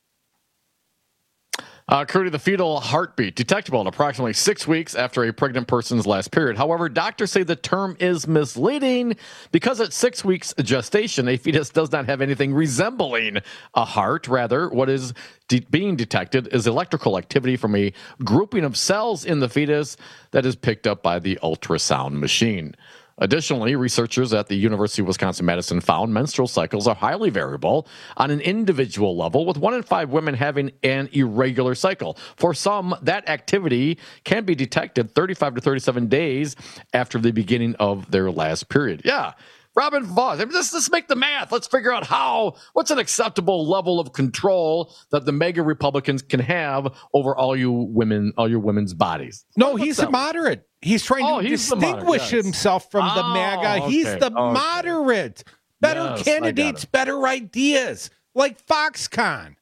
Curdy, the fetal heartbeat detectable in approximately 6 weeks after a pregnant person's last period. However, doctors say the term is misleading because at 6 weeks gestation, a fetus does not have anything resembling a heart. Rather, what is being detected is electrical activity from a grouping of cells in the fetus that is picked up by the ultrasound machine. Additionally, researchers at the University of Wisconsin-Madison found menstrual cycles are highly variable on an individual level, with 1 in 5 women having an irregular cycle. For some, that activity can be detected 35 to 37 days after the beginning of their last period. Yeah. Robin Voss, let's make the math. Let's figure out what's an acceptable level of control that the MAGA Republicans can have over all your women's bodies. No, he's a moderate. He's trying to distinguish himself from the MAGA. Okay. He's the moderate. Better candidates, better ideas, like Foxconn.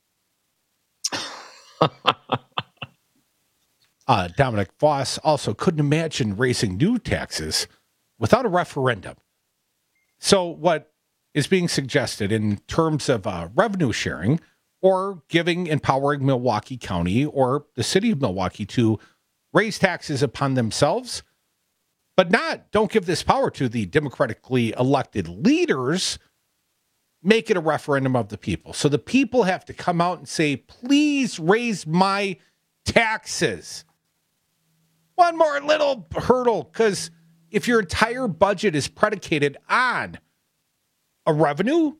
Dominic Voss also couldn't imagine raising new taxes without a referendum. So what is being suggested in terms of revenue sharing or empowering Milwaukee County or the city of Milwaukee to raise taxes upon themselves, but don't give this power to the democratically elected leaders. Make it a referendum of the people. So the people have to come out and say, please raise my taxes. One more little hurdle, because if your entire budget is predicated on a revenue,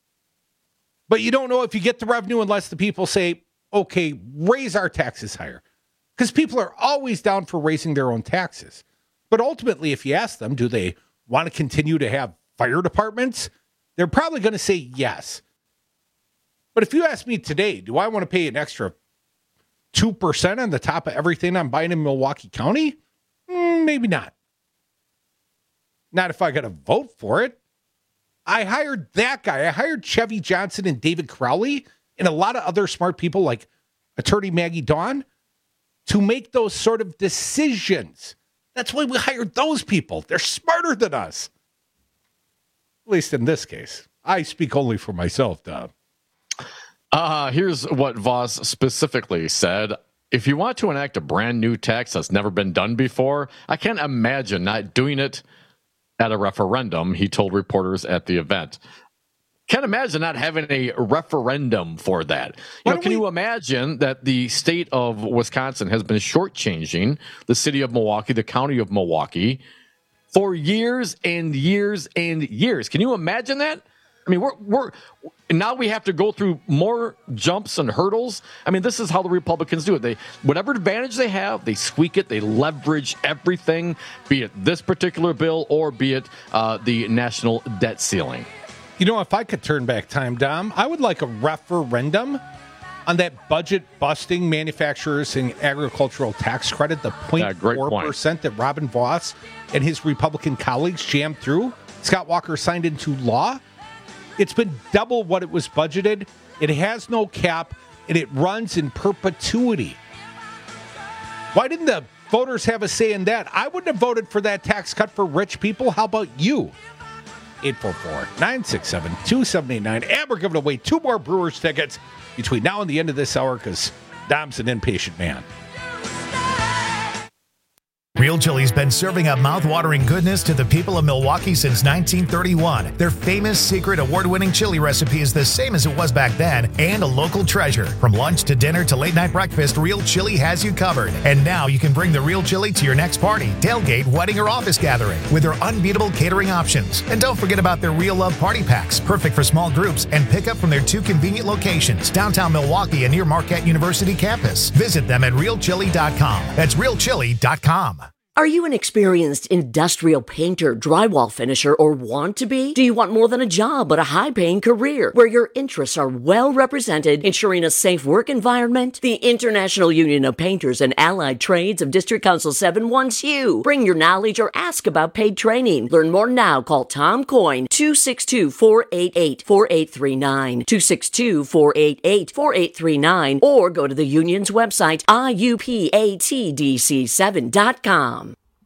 but you don't know if you get the revenue unless the people say, okay, raise our taxes higher. Because people are always down for raising their own taxes. But ultimately, if you ask them, do they want to continue to have fire departments? They're probably going to say yes. But if you ask me today, do I want to pay an extra 2% on the top of everything I'm buying in Milwaukee County? Maybe not. Not if I got to vote for it. I hired that guy. I hired Chevy Johnson and David Crowley and a lot of other smart people like Attorney Maggie Dawn to make those sort of decisions. That's why we hired those people. They're smarter than us. At least in this case. I speak only for myself, Dom. Here's what Voss specifically said. If you want to enact a brand new tax that's never been done before, I can't imagine not doing it at a referendum, he told reporters at the event. Can't imagine not having a referendum for that. Can you imagine that the state of Wisconsin has been shortchanging the city of Milwaukee, the county of Milwaukee, for years and years and years? Can you imagine that? I mean, now we have to go through more jumps and hurdles. I mean, this is how the Republicans do it. Whatever advantage they have, they squeak it. They leverage everything, be it this particular bill or be it the national debt ceiling. You know, if I could turn back time, Dom, I would like a referendum on that budget-busting manufacturers and agricultural tax credit, the 0.4% that Robin Voss and his Republican colleagues jammed through. Scott Walker signed into law. It's been double what it was budgeted. It has no cap, and it runs in perpetuity. Why didn't the voters have a say in that? I wouldn't have voted for that tax cut for rich people. How about you? 844-967-2789. And we're giving away 2 more Brewers tickets between now and the end of this hour because Dom's an impatient man. Real Chili's been serving up mouth-watering goodness to the people of Milwaukee since 1931. Their famous secret award-winning chili recipe is the same as it was back then and a local treasure. From lunch to dinner to late-night breakfast, Real Chili has you covered. And now you can bring the Real Chili to your next party, tailgate, wedding, or office gathering with their unbeatable catering options. And don't forget about their Real Love Party Packs, perfect for small groups, and pick up from their 2 convenient locations, downtown Milwaukee and near Marquette University campus. Visit them at realchili.com. That's realchili.com. Are you an experienced industrial painter, drywall finisher, or want to be? Do you want more than a job but a high-paying career where your interests are well represented, ensuring a safe work environment? The International Union of Painters and Allied Trades of District Council 7 wants you. Bring your knowledge or ask about paid training. Learn more now. Call Tom Coyne, 262-488-4839, 262-488-4839, or go to the union's website, iupatdc7.com.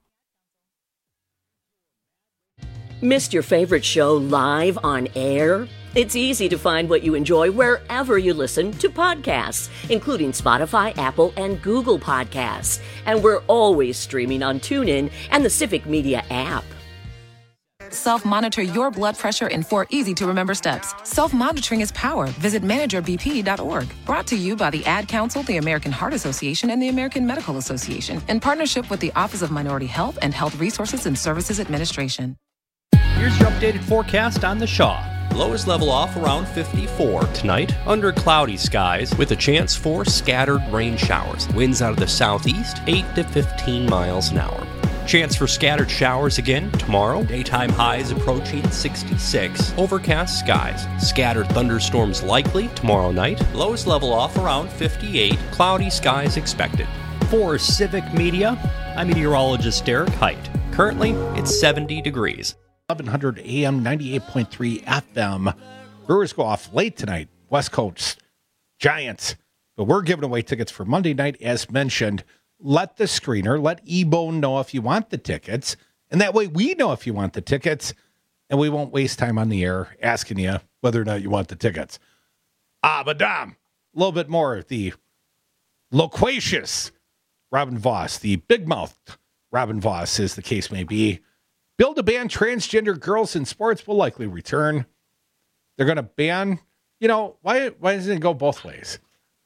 Missed your favorite show live on air? It's easy to find what you enjoy wherever you listen to podcasts, including Spotify, Apple, and Google Podcasts. And we're always streaming on TuneIn and the Civic Media app. Self-monitor your blood pressure in 4 easy-to-remember steps. Self-monitoring is power. Visit managerbp.org. Brought to you by the Ad Council, the American Heart Association, and the American Medical Association, in partnership with the Office of Minority Health and Health Resources and Services Administration. Here's your updated forecast on the Shaw. Lows level off around 54 tonight, under cloudy skies with a chance for scattered rain showers. Winds out of the southeast, 8 to 15 miles an hour. Chance for scattered showers again tomorrow. Daytime highs approaching 66. Overcast skies. Scattered thunderstorms likely tomorrow night. Lows level off around 58. Cloudy skies expected. For Civic Media, I'm meteorologist Derek Height. Currently, it's 70 degrees. 1100 AM, 98.3 FM. Brewers go off late tonight. West Coast Giants. But we're giving away tickets for Monday night, as mentioned. Let the screener, let E-Bone know if you want the tickets. And that way we know if you want the tickets. And we won't waste time on the air asking you whether or not you want the tickets. But Dom, a little bit more. The loquacious Robin Voss, the big-mouthed Robin Voss, as the case may be. Bill to ban transgender girls in sports will likely return. They're going to ban, why doesn't it go both ways?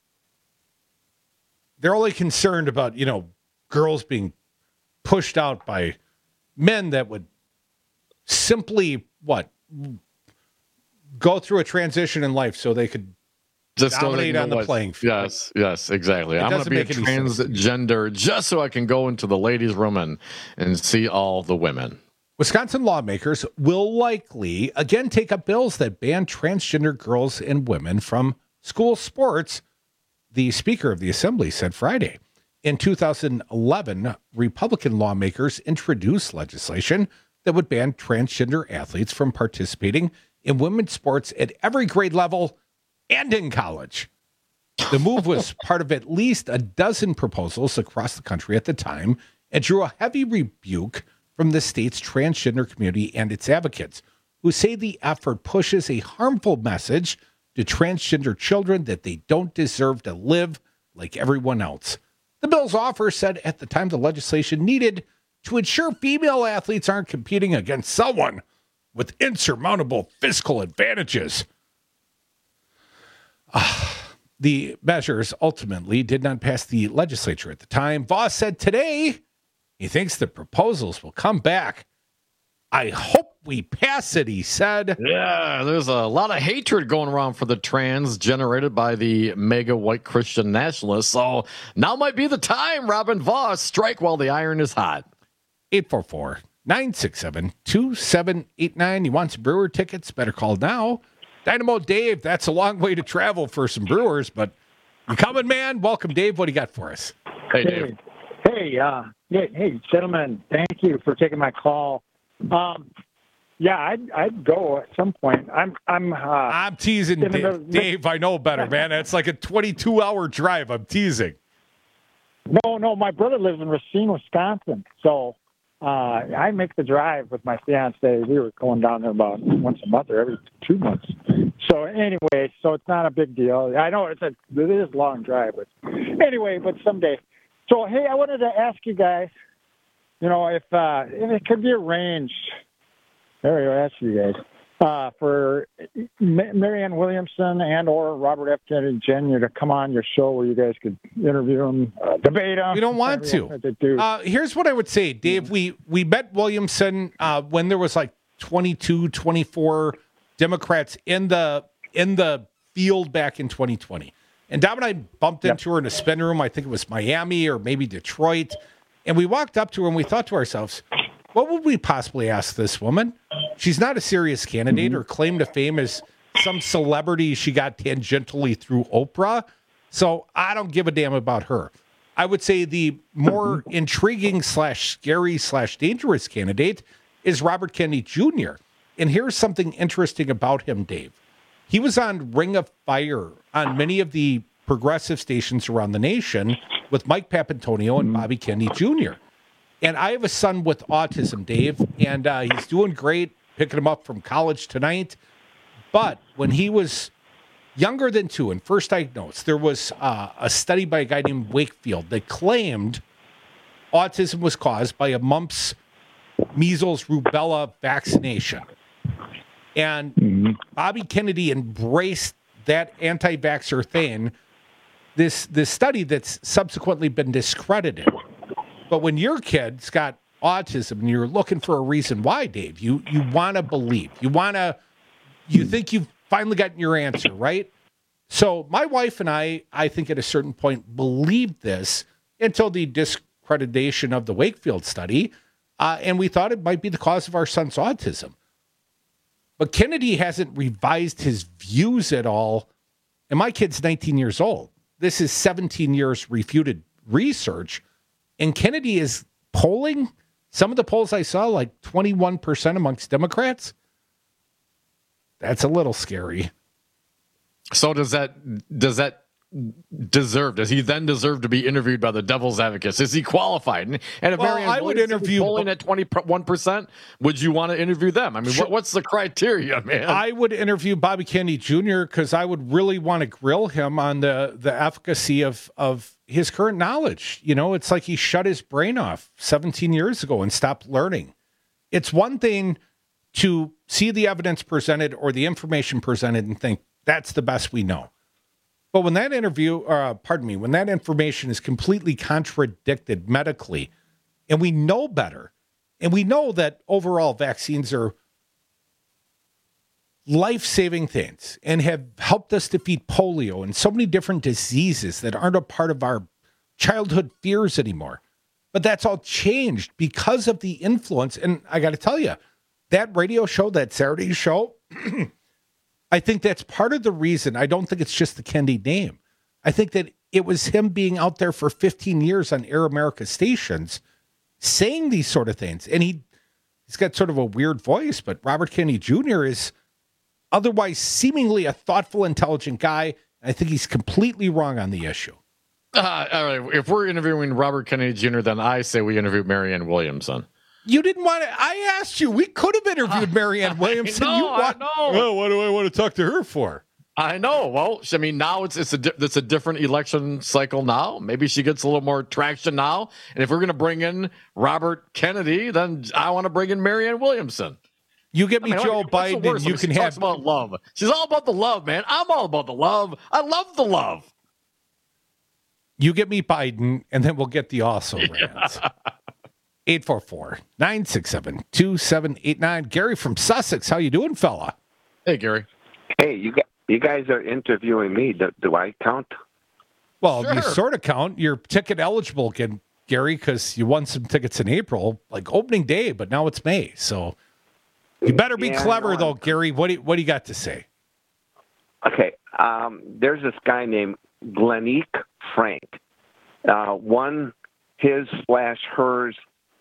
They're only concerned about, girls being pushed out by men that would simply, go through a transition in life so they could just dominate on the playing field. Yes, exactly. I'm going to be a transgender just so I can go into the ladies' room and see all the women. Wisconsin lawmakers will likely again take up bills that ban transgender girls and women from school sports, the Speaker of the Assembly said Friday. In 2011, Republican lawmakers introduced legislation that would ban transgender athletes from participating in women's sports at every grade level and in college. The move was part of at least a dozen proposals across the country at the time and drew a heavy rebuke from the state's transgender community and its advocates, who say the effort pushes a harmful message to transgender children that they don't deserve to live like everyone else. The bill's offer said at the time the legislation needed to ensure female athletes aren't competing against someone with insurmountable physical advantages. The measures ultimately did not pass the legislature at the time. Voss said today he thinks the proposals will come back. I hope we pass it, he said. Yeah, there's a lot of hatred going around for the trans generated by the mega white Christian nationalists. So now might be the time, Robin Voss. Strike while the iron is hot. 844-967-2789. You want some Brewer tickets? Better call now. Dynamo Dave, that's a long way to travel for some Brewers, but you coming, man? Welcome, Dave. What do you got for us? Hey, Dave. Hey, gentlemen, thank you for taking my call. I'd go at some point. I'm teasing, Dave. I know better, man. It's like a 22-hour drive. I'm teasing. No, my brother lives in Racine, Wisconsin, so I make the drive with my fiance. We were going down there about once a month or every 2 months. So anyway, it's not a big deal. I know it is a long drive, but someday. So, hey, I wanted to ask you guys, if it could be arranged, there I ask you guys, for Marianne Williamson and or Robert F. Kennedy Jr. to come on your show where you guys could interview them, debate them. We don't want to. Here's what I would say, Dave. We met Williamson when there was like 22, 24 Democrats in the field back in 2020. And Dom and I bumped into her in a spin room. I think it was Miami or maybe Detroit. And we walked up to her and we thought to ourselves, what would we possibly ask this woman? She's not a serious candidate. Her claim to fame is some celebrity she got tangentially through Oprah. So I don't give a damn about her. I would say the more intriguing / scary / dangerous candidate is Robert Kennedy Jr. And here's something interesting about him, Dave. He was on Ring of Fire on many of the progressive stations around the nation with Mike Papantonio and Bobby Kennedy Jr. And I have a son with autism, Dave, and he's doing great, picking him up from college tonight. But when he was younger than 2 and first diagnosed, there was a study by a guy named Wakefield that claimed autism was caused by a mumps measles, rubella vaccination. And Bobby Kennedy embraced that anti-vaxxer thing, this study that's subsequently been discredited. But when your kid's got autism and you're looking for a reason why, Dave, you want to believe. You think you've finally gotten your answer, right? So my wife and I think at a certain point believed this until the discreditation of the Wakefield study, and we thought it might be the cause of our son's autism. But Kennedy hasn't revised his views at all, and my kid's 19 years old. This is 17 years refuted research, and Kennedy is polling, some of the polls I saw, like 21% amongst Democrats. That's a little scary. So does he then deserve to be interviewed by the Devil's Advocates? Is he qualified? And if I would interview polling at 21%, would you want to interview them? I mean, what's the criteria, man? I would interview Bobby Kennedy Jr. because I would really want to grill him on the efficacy of his current knowledge. You know, it's like he shut his brain off 17 years ago and stopped learning. It's one thing to see the evidence presented or the information presented and think that's the best we know. But when that when that information is completely contradicted medically, and we know better, and we know that overall vaccines are life-saving things and have helped us defeat polio and so many different diseases that aren't a part of our childhood fears anymore. But that's all changed because of the influence. And I got to tell you, that radio show, that Saturday show, I think that's part of the reason. I don't think it's just the Kennedy name. I think that it was him being out there for 15 years on Air America stations saying these sort of things. And he's got sort of a weird voice, but Robert Kennedy Jr. is otherwise seemingly a thoughtful, intelligent guy. I think he's completely wrong on the issue. All right. If we're interviewing Robert Kennedy Jr., then I say we interview Marianne Williamson. You didn't want to. I asked you. We could have interviewed Marianne Williamson. I know. Well, what do I want to talk to her for? I know. Well, I mean, now it's a different election cycle now. Maybe she gets a little more traction now. And if we're going to bring in Robert Kennedy, then I want to bring in Marianne Williamson. You get me Joe Biden, and you can have about love. She's all about the love, man. I'm all about the love. I love the love. You get me Biden, and then we'll get the also rants. 844-967-2789. Gary from Sussex. How you doing, fella? Hey, Gary. Hey, you guys are interviewing me. Do I count? Well, sure. You sort of count. You're ticket eligible, Gary, because you won some tickets in April, like opening day, but now it's May. So you better be clever, though, Gary. What do you got to say? Okay. There's this guy named Glenique Frank. Won his/hers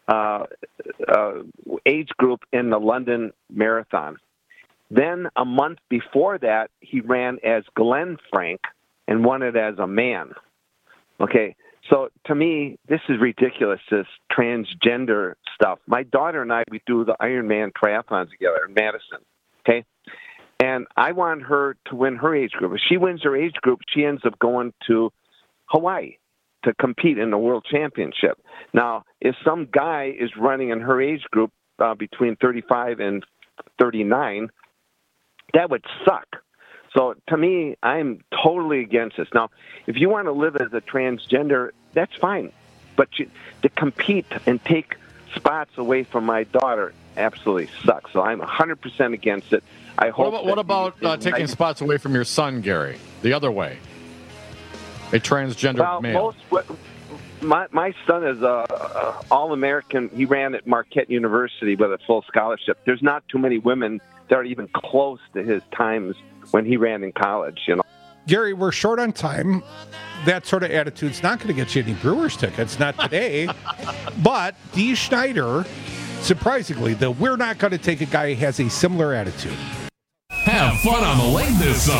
age group in the London Marathon. Then a month before that, he ran as Glenn Frank and won it as a man. Okay, so to me, this is ridiculous, this transgender stuff. My daughter and I, we do the Ironman triathlons together in Madison, okay? And I want her to win her age group. If she wins her age group, she ends up going to Hawaii to compete in the World Championship. Now, if some guy is running in her age group between 35 and 39, that would suck. So to me, I'm totally against this. Now, if you want to live as a transgender, that's fine. But to compete and take spots away from my daughter absolutely sucks. So I'm 100% against it. I hope. What about taking spots away from your son, Gary? The other way. A transgender male. My son is a All-American. He ran at Marquette University with a full scholarship. There's not too many women that are even close to his times when he ran in college. You know, Gary, we're short on time. That sort of attitude's not going to get you any Brewers tickets, not today. But Dee Schneider, surprisingly, we're not going to take a guy who has a similar attitude. Have fun on the lake this summer.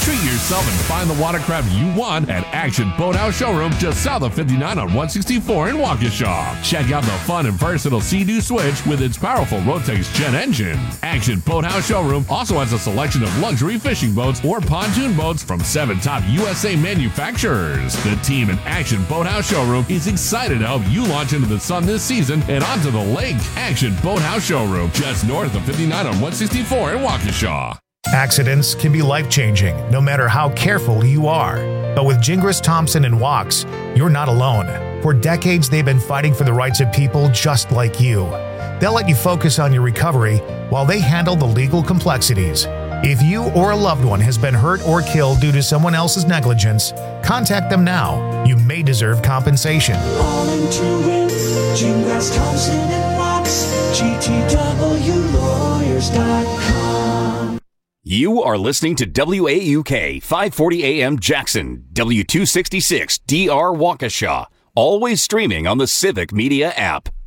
Treat yourself and find the watercraft you want at Action Boathouse Showroom just south of 59 on 164 in Waukesha. Check out the fun and versatile Sea-Doo Switch with its powerful Rotax Jet engine. Action Boathouse Showroom also has a selection of luxury fishing boats or pontoon boats from 7 top USA manufacturers. The team at Action Boathouse Showroom is excited to help you launch into the sun this season and onto the lake. Action Boathouse Showroom, just north of 59 on 164 in Waukesha. Accidents can be life-changing, no matter how careful you are. But with Gingras Thompson and Wachs, you're not alone. For decades, they've been fighting for the rights of people just like you. They'll let you focus on your recovery while they handle the legal complexities. If you or a loved one has been hurt or killed due to someone else's negligence, contact them now. You may deserve compensation. All in to win. Gingras Thompson and Wachs. GTWlawyers.com. You are listening to WAUK 540 AM Jackson, W266 DR Waukesha, always streaming on the Civic Media app.